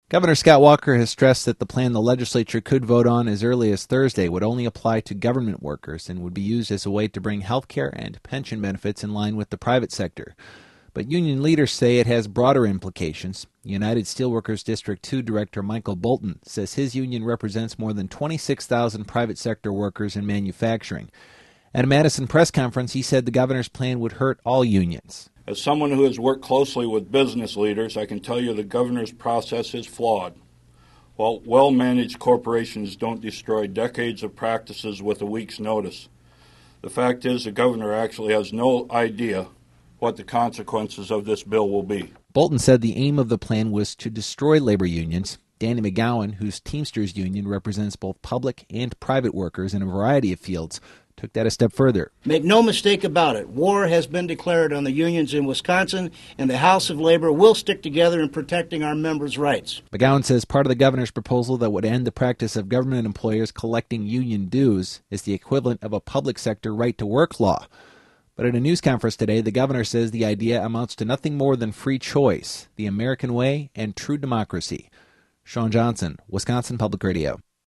Governor Scott Walker has stressed that the plan the legislature could vote on as early as Thursday would only apply to government workers and would be used as a way to bring health care and pension benefits in line with the private sector. But union leaders say it has broader implications. United Steelworkers District 2 Director Michael Bolton says his union represents more than 26,000 private sector workers in manufacturing. At a Madison press conference, he said the governor's plan would hurt all unions. As someone who has worked closely with business leaders, I can tell you the governor's process is flawed. While well-managed corporations don't destroy decades of practices with a week's notice, the fact is the governor actually has no idea what the consequences of this bill will be. Bolton said the aim of the plan was to destroy labor unions. Danny McGowan, whose Teamsters union represents both public and private workers in a variety of fields, took that a step further. Make no mistake about it, war has been declared on the unions in Wisconsin, and the House of Labor will stick together in protecting our members' rights. McGowan says part of the governor's proposal that would end the practice of government employers collecting union dues is the equivalent of a public sector right-to-work law. But at a news conference today, the governor says the idea amounts to nothing more than free choice, the American way, and true democracy. Sean Johnson, Wisconsin Public Radio.